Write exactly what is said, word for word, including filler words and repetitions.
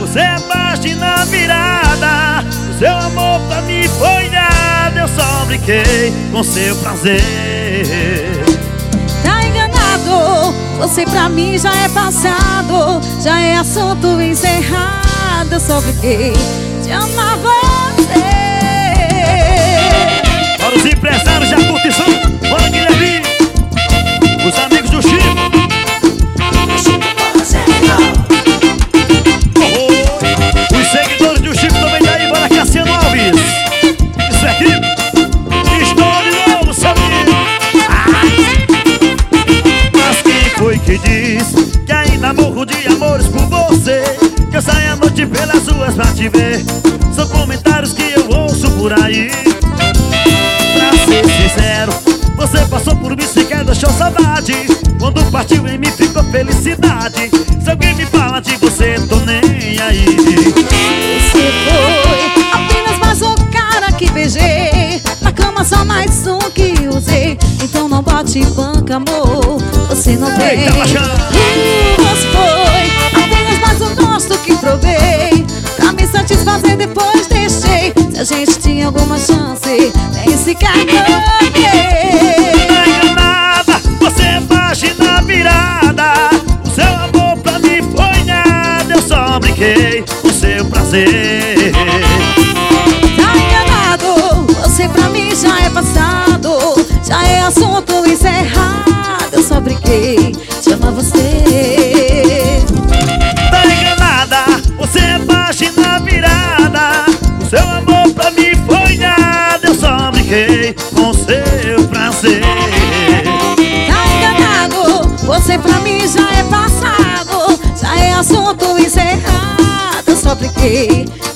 você é página virada. O seu amor pra mim foi nada, eu só brinquei com seu prazer. Tá enganado, você pra mim já é passado, já é assunto encerrado, eu só brinquei de amar você. Para os empresários da curtição, bora Guilherme, os amigos do Chico. Oh, os seguidores do Chico também daí, bora Cassiano Alves. Isso aqui, estou de novo, seu amigo. Mas quem foi que disse que ainda morro de amores por você? Que eu saio à noite pelas ruas pra te ver. São comentários que eu ouço por aí. Pra ser sincero, você passou por mim sequer deixou saudade. Quando partiu em mim ficou felicidade. Se alguém me fala de você, tô nem aí. Você foi apenas mais um cara que beijei, na cama só mais um que usei. Então não bate banca, amor, você não vem. Eita, uh, Você foi apenas mais um gosto que provei, pra me satisfazer depois deixei. Se a gente tinha alguma chance, nem sequer toquei. Tá enganada, você é página virada. O seu amor pra mim foi nada, eu só brinquei com seu prazer. Tá enganado, você pra mim já é passado, já é assunto encerrado, eu só brinquei de amar você. Tá enganada, você é página virada. O seu amor pra mim foi nada, eu só brinquei com seu prazer. Tá enganado, você pra mim já é passado, já é assunto encerrado, eu só brinquei